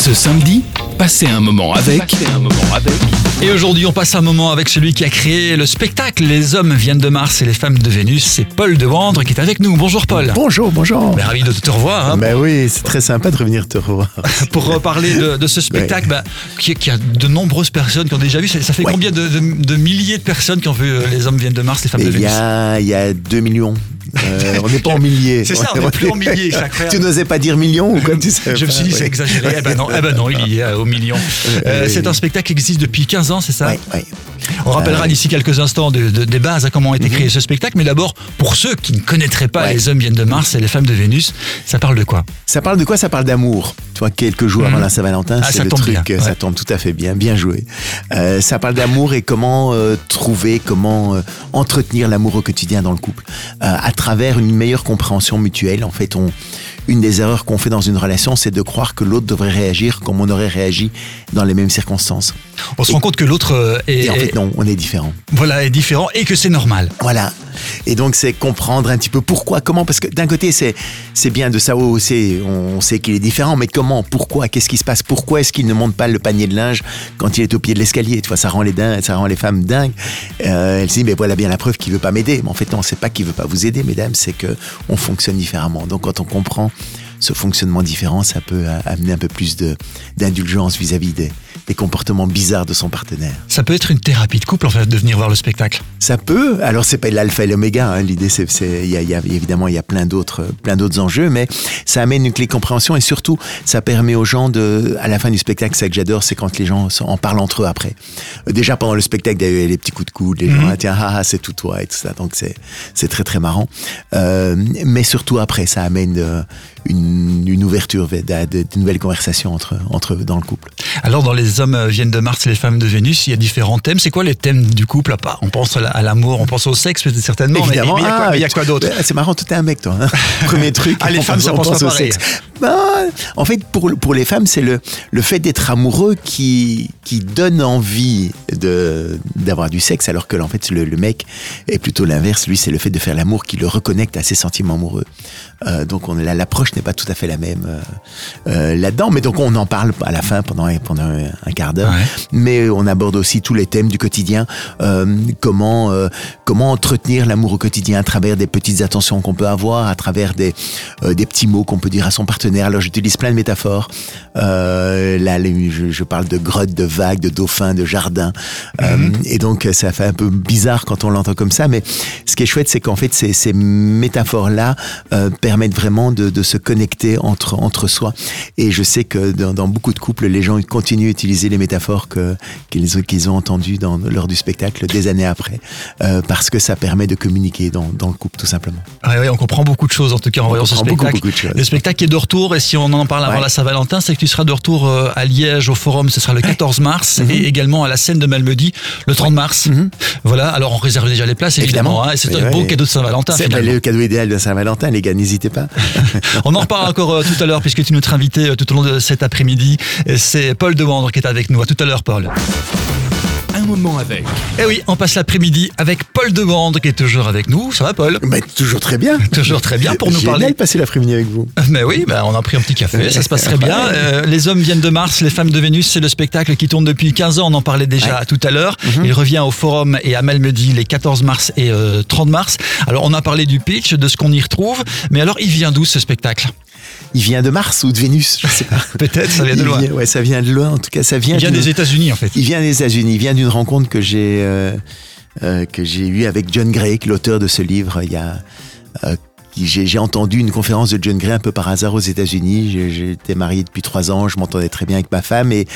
Ce samedi, passez un moment avec... Et aujourd'hui, on passe un moment avec celui qui a créé le spectacle Les hommes viennent de Mars et les femmes de Vénus. C'est Paul de Wandre qui est avec nous. Bonjour Paul. Bonjour. Ravi de te revoir. Ben oui, c'est très sympa de revenir te revoir. Pour parler de ce spectacle, qui a de nombreuses personnes qui ont déjà vu. Ça fait combien de milliers de personnes qui ont vu Les hommes viennent de Mars, les femmes de Vénus? Il y a 2 millions. On n'est pas en milliers. C'est ça, on n'est plus en milliers. Tu n'osais pas dire millions ou comme tu sais. Je me suis dit, c'est exagéré. Eh ben non, il y est au million. C'est un spectacle qui existe depuis 15 ans, c'est ça? Oui. On rappellera d'ici quelques instants des bases à comment a été créé ce spectacle. Mais d'abord, pour ceux qui ne connaîtraient pas Les hommes viennent de Mars et les femmes de Vénus, ça parle de quoi? Ça parle de quoi? Ça parle d'amour. Tu vois, quelques jours avant la Saint-Valentin, c'est le truc. Bien. Ça tombe tout à fait bien joué. Ça parle d'amour et comment comment entretenir l'amour au quotidien dans le couple. À travers une meilleure compréhension mutuelle. En fait, une des erreurs qu'on fait dans une relation, c'est de croire que l'autre devrait réagir comme on aurait réagi dans les mêmes circonstances. On se rend compte que l'autre Et en fait, non, on est différent. Voilà, est différent et que c'est normal. Voilà. Et donc, c'est comprendre un petit peu pourquoi, comment, parce que d'un côté, c'est bien de savoir aussi, on sait qu'il est différent, mais comment, pourquoi, qu'est-ce qui se passe, pourquoi est-ce qu'il ne monte pas le panier de linge quand il est au pied de l'escalier? Tu vois, ça rend les femmes dingues. Elle se dit, mais voilà bien la preuve qu'il veut pas m'aider. Mais en fait, non, c'est pas qu'il veut pas vous aider, mesdames, c'est que on fonctionne différemment. Donc, quand on comprend ce fonctionnement différent, ça peut amener un peu plus d'indulgence vis-à-vis des comportements bizarres de son partenaire. Ça peut être une thérapie de couple, en fait, de venir voir le spectacle. Ça peut. Alors, c'est pas l'alpha et l'oméga. Hein. L'idée, évidemment, il y a plein d'autres enjeux, mais ça amène une clé de compréhension et surtout, ça permet aux gens à la fin du spectacle, c'est ça que j'adore, c'est quand les gens en parlent entre eux après. Déjà, pendant le spectacle, il y a les petits coups de coude, les gens, tiens, c'est tout toi et tout ça. Donc, c'est très, très marrant. Mais surtout après, ça amène une ouverture, de nouvelles conversations entre eux dans le couple. Alors, dans Les hommes viennent de Mars et les femmes de Vénus, il y a différents thèmes. C'est quoi les thèmes du couple? On pense à l'amour, on pense au sexe, peut-être certainement. Évidemment. Mais il y a quoi d'autre? C'est marrant, toi, t'es un mec, toi. Hein. Premier truc. Les femmes, ça pense pas au pareil. sexe. En fait, pour les femmes, c'est le fait d'être amoureux qui donne envie d'avoir du sexe, alors que en fait, le mec est plutôt l'inverse. Lui, c'est le fait de faire l'amour qui le reconnecte à ses sentiments amoureux. Donc, l'approche n'est pas tout à fait la même là-dedans. Mais donc, on en parle à la fin pendant un quart d'heure. Ouais. Mais on aborde aussi tous les thèmes du quotidien. Comment entretenir l'amour au quotidien à travers des petites attentions qu'on peut avoir, à travers des petits mots qu'on peut dire à son partenaire. Alors, j'utilise plein de métaphores. Là, je parle de grottes, de vagues, de dauphins, de jardins. Et donc, ça fait un peu bizarre quand on l'entend comme ça. Mais ce qui est chouette, c'est qu'en fait, ces métaphores-là permettent vraiment de se connecter entre soi. Et je sais que dans beaucoup de couples, les gens continuent à utiliser les métaphores qu'ils ont entendues lors du spectacle des années après, parce que ça permet de communiquer dans le couple, tout simplement. Oui, on comprend beaucoup de choses, en tout cas, en voyant ce spectacle. Beaucoup de choses. Le spectacle est de retour, et si on en parle avant la Saint-Valentin, c'est que tu seras de retour à Liège, au Forum, ce sera le 14 mars, et également à la scène de Malmedy, le 30 mars. Voilà, alors on réserve déjà les places, évidemment. Hein, et c'est un beau cadeau de Saint-Valentin, finalement. C'est le cadeau idéal de Saint-Valentin, les gars, n'hésitez pas. On en reparle encore tout à l'heure, puisque tu nous as invité tout au long de cet après-midi. C'est Paul de Wandre qui est avec nous. À tout à l'heure, Paul. Un moment avec. Eh oui, on passe l'après-midi avec Paul de Wandre qui est toujours avec nous. Ça va, Paul? Toujours très bien. Toujours très bien pour nous parler. Génial de passer l'après-midi avec vous. Mais oui, on a pris un petit café, ça se passe très bien. Les hommes viennent de Mars, les femmes de Vénus, c'est le spectacle qui tourne depuis 15 ans. On en parlait déjà tout à l'heure. Il revient au Forum et à Malmedy les 14 mars et 30 mars. Alors, on a parlé du pitch, de ce qu'on y retrouve. Mais alors, il vient d'où ce spectacle? Il vient de Mars ou de Vénus, je sais pas. Peut-être, ça vient de loin. Ouais, ça vient de loin. En tout cas, ça vient. Il vient des États-Unis, en fait. Il vient des États-Unis. Il vient d'une rencontre que j'ai eue avec John Gray, l'auteur de ce livre. J'ai entendu une conférence de John Gray un peu par hasard aux États-Unis. J'étais marié depuis 3 ans, je m'entendais très bien avec ma femme et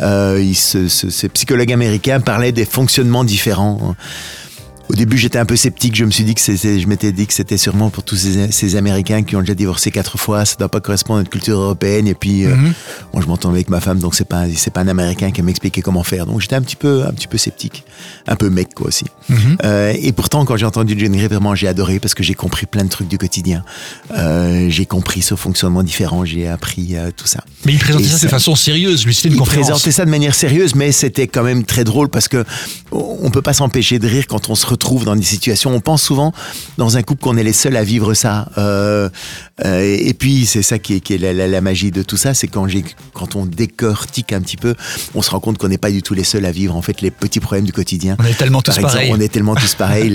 ce psychologue américain parlait des fonctionnements différents. Au début, j'étais un peu sceptique. Je m'étais dit que c'était sûrement pour tous ces Américains qui ont déjà divorcé 4 fois. Ça doit pas correspondre à notre culture européenne. Et puis, moi, je m'entendais avec ma femme, donc c'est pas un Américain qui m'expliquait comment faire. Donc, j'étais un petit peu sceptique, un peu mec, quoi, aussi. Et pourtant, quand j'ai entendu John Gray, vraiment, j'ai adoré parce que j'ai compris plein de trucs du quotidien. J'ai compris ce fonctionnement différent. J'ai appris tout ça. Mais il présentait ça de façon sérieuse. Lui, c'était une conférence. Il présentait ça de manière sérieuse, mais c'était quand même très drôle parce que on peut pas s'empêcher de rire quand on se retrouve dans des situations. On pense souvent dans un couple qu'on est les seuls à vivre ça. Et puis c'est ça qui est la magie de tout ça, c'est quand quand on décortique un petit peu, on se rend compte qu'on n'est pas du tout les seuls à vivre en fait les petits problèmes du quotidien. On est tellement tous pareils. On est tellement tous pareils.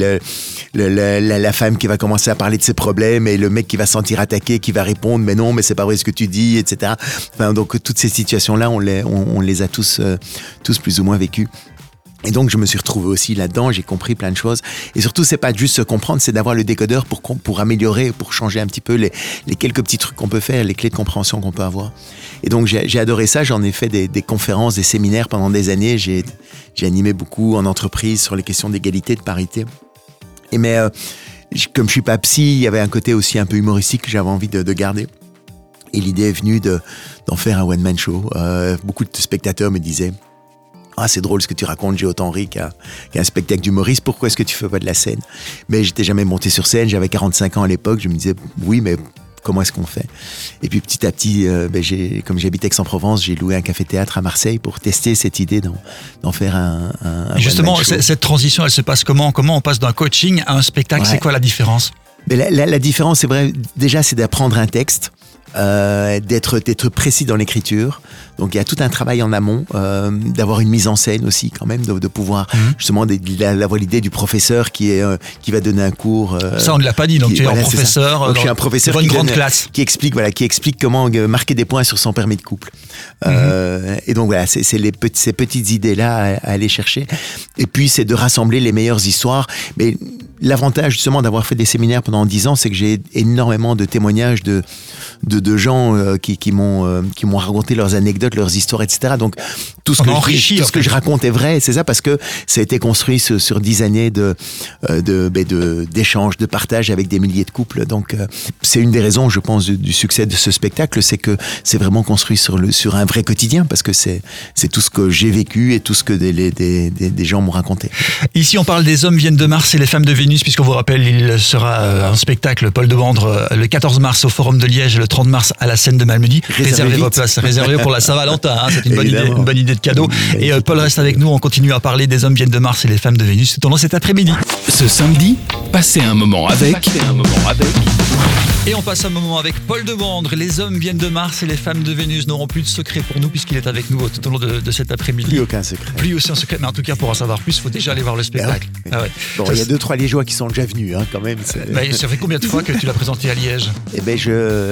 La femme qui va commencer à parler de ses problèmes et le mec qui va se sentir attaqué, qui va répondre mais non, mais c'est pas vrai ce que tu dis, etc. Enfin, donc toutes ces situations-là, on les a tous plus ou moins vécues. Et donc, je me suis retrouvé aussi là-dedans, j'ai compris plein de choses. Et surtout, c'est pas juste se comprendre, c'est d'avoir le décodeur pour améliorer, pour changer un petit peu les quelques petits trucs qu'on peut faire, les clés de compréhension qu'on peut avoir. Et donc, j'ai adoré ça. J'en ai fait des conférences, des séminaires pendant des années. J'ai animé beaucoup en entreprise sur les questions d'égalité, de parité. Mais comme je suis pas psy, il y avait un côté aussi un peu humoristique que j'avais envie de garder. Et l'idée est venue d'en faire un one-man show. Beaucoup de spectateurs me disaient: ah, c'est drôle ce que tu racontes, j'ai autant ri qu'un spectacle d'humoriste, pourquoi est-ce que tu fais pas de la scène? Mais j'étais jamais monté sur scène, j'avais 45 ans à l'époque, je me disais oui, mais comment est-ce qu'on fait? Et puis petit à petit, comme j'habite Aix-en-Provence, j'ai loué un café-théâtre à Marseille pour tester cette idée d'en faire un justement, one-man show. cette transition, elle se passe comment on passe d'un coaching à un spectacle? Ouais. C'est quoi la différence? Mais la différence, c'est vrai, déjà, c'est d'apprendre un texte. D'être précis dans l'écriture. Donc il y a tout un travail en amont, d'avoir une mise en scène aussi quand même, de pouvoir justement d'avoir l'idée du professeur qui va donner un cours. Ça on ne l'a pas dit, donc tu es un professeur. Donc, je suis un professeur dans une grande classe qui explique comment marquer des points sur son permis de couple. Et donc voilà, c'est ces petites idées là à aller chercher. Et puis c'est de rassembler les meilleures histoires. Mais l'avantage justement d'avoir fait des séminaires pendant 10 ans, c'est que j'ai énormément de témoignages de gens qui m'ont raconté leurs anecdotes, leurs histoires, etc. Donc tout ce que je raconte est vrai, c'est ça, parce que ça a été construit sur 10 années d'échanges, de partage avec des milliers de couples. Donc c'est une des raisons, je pense, du succès de ce spectacle, c'est que c'est vraiment construit sur un vrai quotidien, parce que c'est tout ce que j'ai vécu et tout ce que des gens m'ont raconté. Ici, on parle des hommes viennent de Mars et les femmes de Vénus, puisqu'on vous rappelle, il sera un spectacle, Paul Devendre, le 14 mars au Forum de Liège, le 30 mars à la scène de Malmedy. Réservez vos places, réservez pour la Saint-Valentin, hein, c'est une bonne idée de cadeau. Et Paul reste avec nous, on continue à parler des hommes viennent de Mars et les femmes de Vénus tout au long de cet après-midi. Ce samedi, passez un moment avec. Et on passe un moment avec Paul Devendre. Les hommes viennent de Mars et les femmes de Vénus n'auront plus de secret pour nous puisqu'il est avec nous tout au long de cet après-midi. Plus aucun secret. Plus aucun secret, mais en tout cas pour en savoir plus, il faut déjà aller voir le spectacle. Ah ouais. Bon, il y a 2-3 Liégeois qui sont déjà venus hein, quand même. Ça fait combien de fois que tu l'as présenté à Liège? Eh ben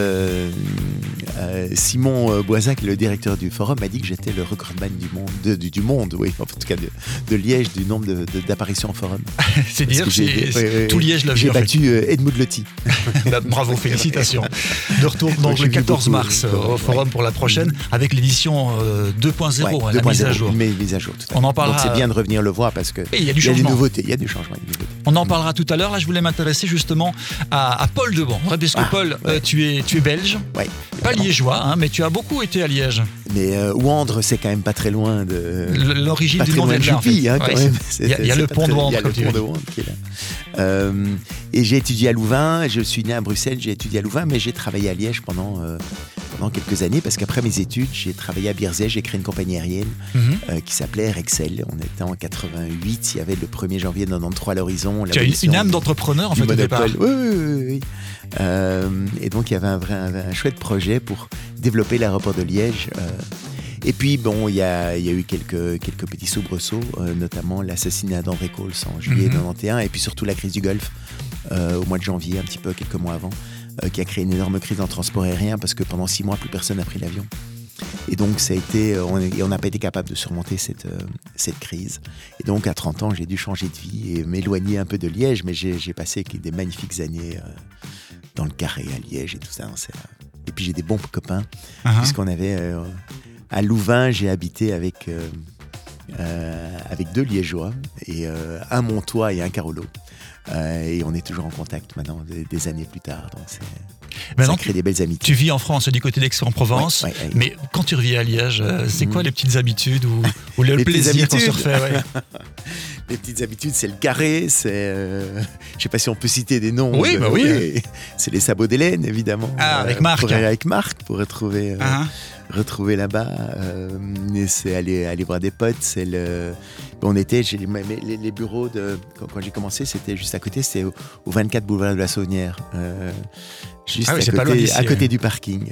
Simon Boisin, qui est le directeur du forum, m'a dit que j'étais le recordman du monde, oui, en tout cas de Liège, du nombre d'apparitions au forum. C'est dire, tout Liège l'a vu. J'ai battu Edmund Lotti. Bravo, félicitations. De retour donc le 14 mars au forum pour la prochaine, avec l'édition 2.0, la mise à jour. Mise à jour, tout à fait. On en parlera. Donc c'est bien de revenir le voir parce que il y a des nouveautés, il y a du changement. On en parlera tout à l'heure. Là, je voulais m'intéresser justement à Paul Devendre, parce que Paul, tu es belge, pas liégeois, hein, mais tu as beaucoup été à Liège. Mais Ouandre, c'est quand même pas très loin de l'origine du nom de là. En fait. Il y a le pont de Ouandre. Il y a le pont de Ouandre qui est là. Et j'ai étudié à Louvain. Je suis né à Bruxelles, j'ai étudié à Louvain, mais j'ai travaillé à Liège pendant quelques années, parce qu'après mes études, j'ai travaillé à Bierzet, j'ai créé une compagnie aérienne qui s'appelait Rexel. On était en 88, il y avait le 1er janvier 93 à l'horizon. Tu as une âme d'entrepreneur en fait au départ. Oui. Et donc il y avait un chouette projet pour développer l'aéroport de Liège. Et puis bon, il y a eu quelques petits soubresauts, notamment l'assassinat d'André Coles en juillet 91, et puis surtout la crise du Golfe au mois de janvier, un petit peu quelques mois avant, qui a créé une énorme crise dans le transport aérien parce que pendant 6 mois, plus personne n'a pris l'avion. Et donc ça a été, on n'a pas été capable de surmonter cette crise. Et donc à 30 ans, j'ai dû changer de vie et m'éloigner un peu de Liège, mais j'ai passé des magnifiques années dans le Carré à Liège et tout ça. Et puis j'ai des bons copains, puisqu'on avait à Louvain, j'ai habité avec 2 Liégeois, et un Montois et un Carolo. Et on est toujours en contact maintenant, des années plus tard. Donc ça crée des belles amitiés. Tu vis en France, du côté d'Aix-en-Provence, mais quand tu reviens à Liège, c'est quoi les petites habitudes ou le plaisir qu'on se refait Les petites habitudes, c'est le carré, c'est... je ne sais pas si on peut citer des noms. Oui, oui. C'est les sabots d'Hélène, évidemment. Avec Marc. Avec Marc, pour retrouver retrouver là-bas. C'est aller voir des potes. On était, les bureaux quand j'ai commencé, c'était juste à côté, c'était au 24 boulevard de la Saunière. Juste à côté du parking.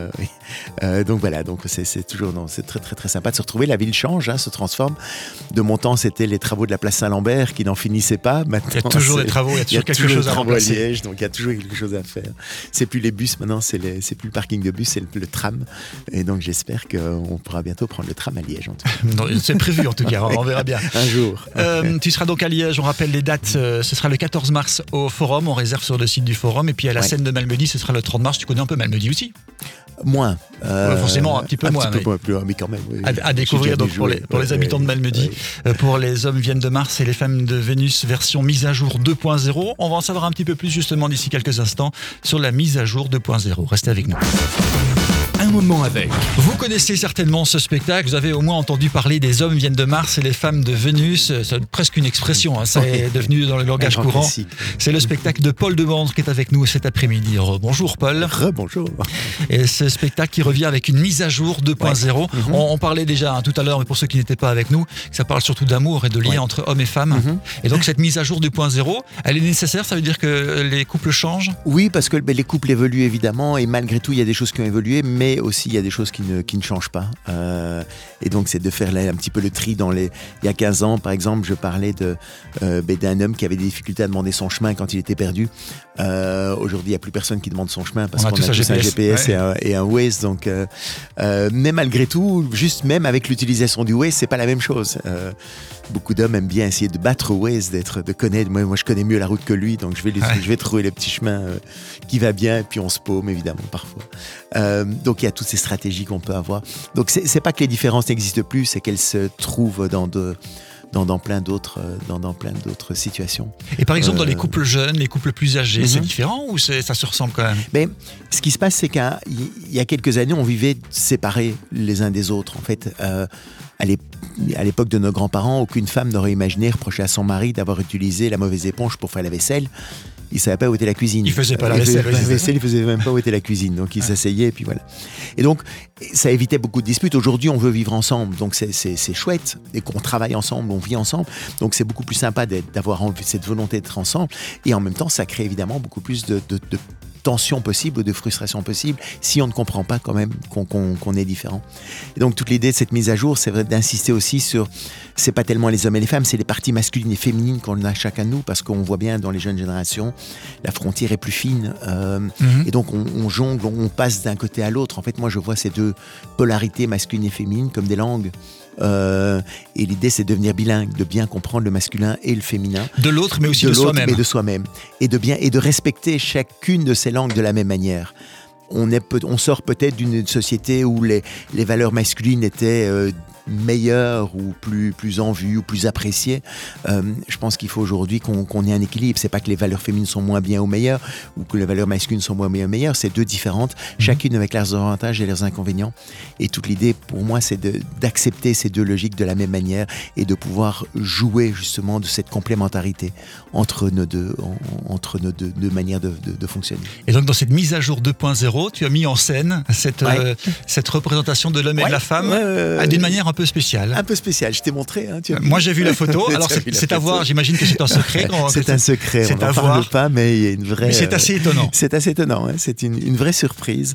Oui. Donc voilà, c'est toujours c'est très très très sympa de se retrouver. La ville change, se transforme. De mon temps, c'était les travaux de la place Saint-Lambert qui n'en finissaient pas. Maintenant, il y a toujours des travaux, il y a toujours quelque chose à remplacer. Liège, donc il y a toujours quelque chose à faire. C'est plus les bus maintenant, c'est plus le parking de bus, c'est le tram. Et donc j'espère qu'on pourra bientôt prendre le tram à Liège. En tout cas. Non, c'est prévu en tout cas, on verra bien. Un jour. Tu seras donc à Liège, on rappelle les dates. Ce sera le 14 mars au Forum, on réserve sur le site du Forum. Et puis à la scène de Malmedy, ce sera le 30 mars. Tu connais un peu Malmedy aussi? Moins. Forcément, un petit peu moins. Mais quand même. Oui. À découvrir donc pour les habitants de Malmedy. Oui. Pour les hommes viennent de Mars et les femmes de Vénus, version mise à jour 2.0. On va en savoir un petit peu plus justement d'ici quelques instants sur la mise à jour 2.0. Restez avec nous. Un moment avec. Vous connaissez certainement ce spectacle, vous avez au moins entendu parler des hommes viennent de Mars et les femmes de Vénus, c'est presque une expression, ça est devenu dans le langage courant. Classique. C'est le spectacle de Paul Demandre qui est avec nous cet après-midi. Bonjour Paul. Bonjour. Et ce spectacle qui revient avec une mise à jour 2.0. On parlait déjà tout à l'heure, mais pour ceux qui n'étaient pas avec nous, ça parle surtout d'amour et de lien entre hommes et femmes. Et donc cette mise à jour 2.0, elle est nécessaire, ça veut dire que les couples changent? Oui, parce que les couples évoluent évidemment, et malgré tout il y a des choses qui ont évolué, mais aussi il y a des choses qui ne changent pas. Et donc c'est de faire un petit peu le tri il y a 15 ans par exemple, je parlais d'un homme qui avait des difficultés à demander son chemin quand il était perdu. Aujourd'hui il n'y a plus personne qui demande son chemin parce qu'on a tous un GPS et un Waze. Donc, mais malgré tout, juste même avec l'utilisation du Waze, c'est pas la même chose. Beaucoup d'hommes aiment bien essayer de battre Waze, de connaître. Moi je connais mieux la route que lui, donc je vais trouver le petit chemin qui va bien, et puis on se paume évidemment parfois. Donc il y a toutes ces stratégies qu'on peut avoir. Donc c'est pas que les différences n'existent plus, c'est qu'elles se trouvent dans plein d'autres situations. Et par exemple, dans les couples jeunes, les couples plus âgés, c'est différent ou ça se ressemble quand même? Mais ce qui se passe, c'est qu'il y a quelques années, on vivait séparés les uns des autres. En fait, à l'époque de nos grands-parents, aucune femme n'aurait imaginé reprocher à son mari d'avoir utilisé la mauvaise éponge pour faire la vaisselle. Il ne savait pas où était la cuisine. Il ne faisait pas la vaisselle. Il ne faisait même pas où était la cuisine. Donc il s'asseyait et puis voilà. Et donc ça évitait beaucoup de disputes. Aujourd'hui, on veut vivre ensemble. Donc c'est chouette. Et qu'on travaille ensemble, on vit ensemble. Donc c'est beaucoup plus sympa d'avoir cette volonté d'être ensemble. Et en même temps, ça crée évidemment beaucoup plus de tension possible ou de frustration possible si on ne comprend pas quand même qu'on est différent. Et donc toute l'idée de cette mise à jour, c'est vrai d'insister aussi sur, c'est pas tellement les hommes et les femmes, c'est les parties masculines et féminines qu'on a chacun de nous, parce qu'on voit bien dans les jeunes générations, la frontière est plus fine. Et donc on jongle, on passe d'un côté à l'autre. En fait, moi je vois ces deux polarités masculines et féminines comme des langues. Et l'idée c'est de devenir bilingue, de bien comprendre le masculin et le féminin de l'autre, mais aussi de soi-même, et de soi-même, et de respecter chacune de ces langues de la même manière. On sort peut-être d'une société où les valeurs masculines étaient meilleures ou plus en vue ou plus appréciées. Je pense qu'il faut aujourd'hui qu'on ait un équilibre. C'est pas que les valeurs féminines sont moins bien ou meilleures, ou que les valeurs masculines sont moins bien ou meilleures. C'est deux différentes, chacune avec leurs avantages et leurs inconvénients. Et toute l'idée pour moi, c'est d'accepter ces deux logiques de la même manière et de pouvoir jouer justement de cette complémentarité entre nos deux manières de fonctionner. Et donc dans cette mise à jour 2.0, tu as mis en scène cette représentation de l'homme et de la femme d'une manière un peu spéciale. Un peu spéciale, je t'ai montré. Moi j'ai vu la photo, alors c'est à voir, j'imagine que c'est un secret. C'est un secret, on n'en parle pas, mais il y a une vraie... Mais c'est assez étonnant. C'est assez étonnant, c'est une vraie surprise.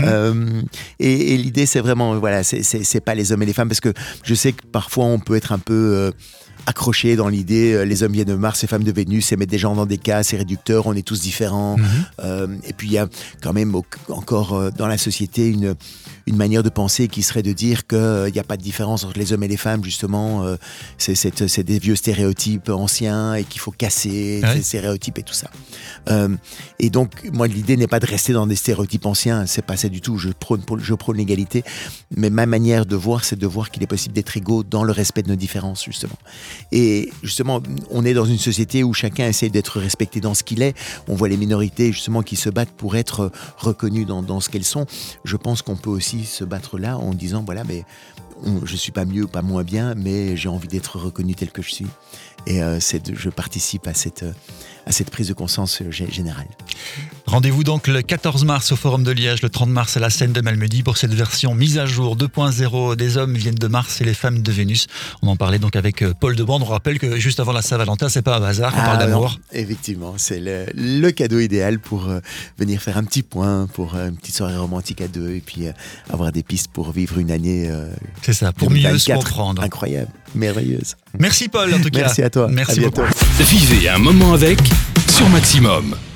Et l'idée c'est vraiment, voilà, c'est pas les hommes et les femmes, parce que je sais que parfois on peut être un peu... accroché dans l'idée, les hommes viennent de Mars, les femmes de Vénus, et mettre des gens dans des cas, c'est réducteur, on est tous différents. Et puis il y a quand même encore dans la société une manière de penser qui serait de dire qu'il n'y a pas de différence entre les hommes et les femmes, justement. C'est des vieux stéréotypes anciens et qu'il faut casser ces stéréotypes et tout ça. Et donc, moi, l'idée n'est pas de rester dans des stéréotypes anciens, c'est pas ça du tout. Je prône l'égalité, mais ma manière de voir, c'est de voir qu'il est possible d'être égaux dans le respect de nos différences, justement. Et justement, on est dans une société où chacun essaie d'être respecté dans ce qu'il est. On voit les minorités, justement, qui se battent pour être reconnues dans ce qu'elles sont. Je pense qu'on peut aussi se battre là en disant, voilà, mais je suis pas mieux ou pas moins bien, mais j'ai envie d'être reconnu tel que je suis. Et je participe à cette prise de conscience générale. Rendez-vous donc le 14 mars au Forum de Liège, le 30 mars à la scène de Malmedy pour cette version mise à jour 2.0 des hommes viennent de Mars et les femmes de Vénus. On en parlait donc avec Paul Debande. On rappelle que juste avant la Saint-Valentin, c'est pas un hasard qu'on parle d'amour. Effectivement, c'est le cadeau idéal pour venir faire un petit point, pour une petite soirée romantique à deux et puis avoir des pistes pour vivre une année. C'est ça, pour mieux se comprendre. Incroyable, merveilleuse. Merci Paul en tout cas. Merci à toi. Merci à bientôt. beaucoup. Vivez un moment avec sur Maximum.